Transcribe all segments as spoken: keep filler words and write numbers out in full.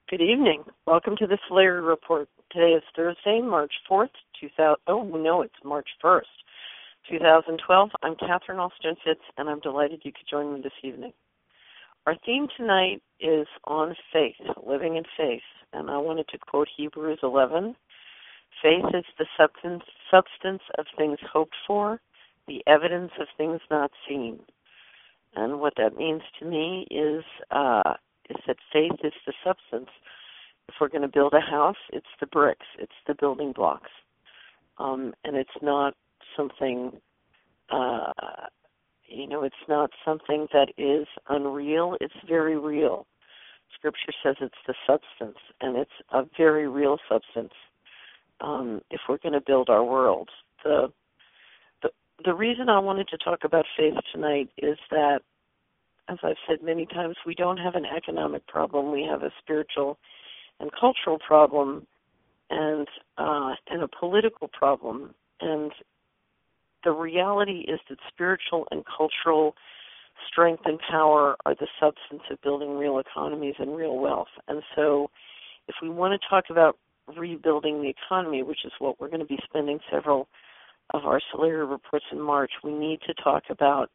Good evening. Welcome to the Solari Report. Today is Thursday, March fourth, two thousand. Oh, no, it's March first, twenty twelve. I'm Catherine Alston Fitz, and I'm delighted you could join me this evening. Our theme tonight is on faith, living in faith, and I wanted to quote Hebrews eleven. Faith is the substance, substance of things hoped for, the evidence of things not seen. And what that means to me is uh, is that faith is the substance. If we're going to build a house, it's the bricks, it's the building blocks. Um, and it's not something, uh, you know, it's not something that is unreal. It's very real. Scripture says it's the substance, and it's a very real substance um, if we're going to build our world. The, the, the reason I wanted to talk about faith tonight is that, as I've said many times, we don't have an economic problem. We have a spiritual and cultural problem and uh, and a political problem. And the reality is that spiritual and cultural strength and power are the substance of building real economies and real wealth. And so if we want to talk about rebuilding the economy, which is what we're going to be spending several of our Solari reports in March, we need to talk about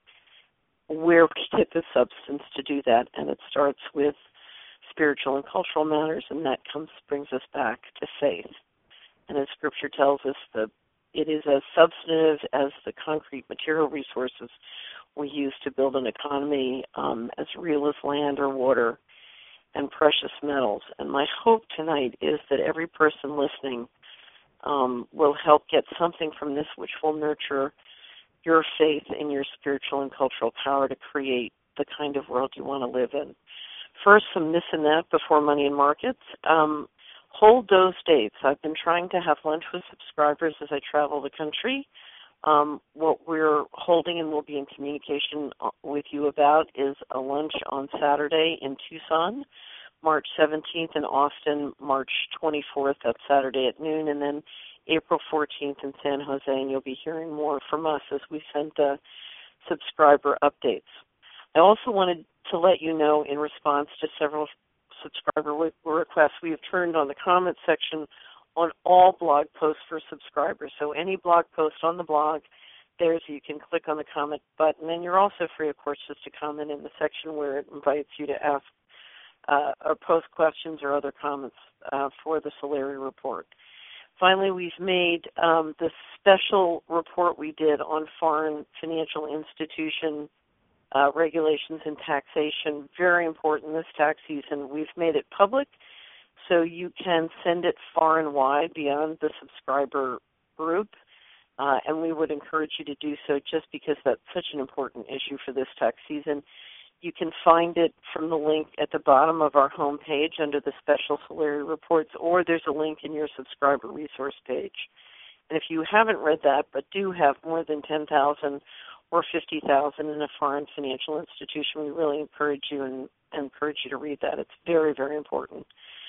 where we get the substance to do that, and it starts with spiritual and cultural matters, and that comes brings us back to faith. And as Scripture tells us, the it is as substantive as the concrete material resources we use to build an economy, um, as real as land or water and precious metals. And my hope tonight is that every person listening um, will help get something from this which will nurture your faith in your spiritual and cultural power to create the kind of world you want to live in. First, some this and that before money and markets. Um, hold those dates. I've been trying to have lunch with subscribers as I travel the country. Um, what we're holding and will be in communication with you about is a lunch on Saturday in Tucson, March seventeenth in Austin, March twenty-fourth, that's Saturday at noon, and then April fourteenth in San Jose, and you'll be hearing more from us as we send uh, subscriber updates. I also wanted to let you know, in response to several subscriber requests, we have turned on the comment section on all blog posts for subscribers. So any blog post on the blog, there's you can click on the comment button, and you're also free, of course, just to comment in the section where it invites you to ask uh, or post questions or other comments uh, for the Solari report. Finally, we've made um, the special report we did on foreign financial institution uh, regulations and taxation, very important this tax season. We've made it public, so you can send it far and wide beyond the subscriber group, uh, and we would encourage you to do so just because that's such an important issue for this tax season. You can find it from the link at the bottom of our homepage under the special Solari reports, or there's a link in your subscriber resource page. And if you haven't read that but do have more than ten thousand or fifty thousand in a foreign financial institution, we really encourage you and encourage you to read that. It's very, very important.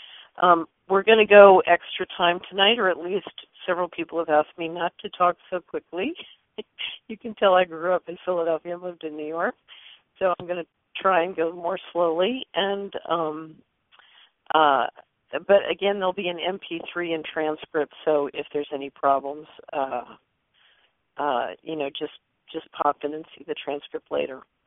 Um, we're going to go extra time tonight, or at least several people have asked me not to talk so quickly. You can tell I grew up in Philadelphia and lived in New York, so I'm going to try and go more slowly. And um, uh, but again, there'll be an M P three and transcript, so if there's any problems, uh, uh, you know, just just pop in and see the transcript later.